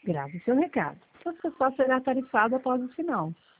Grave seu recado. Você só será tarifado após o sinal.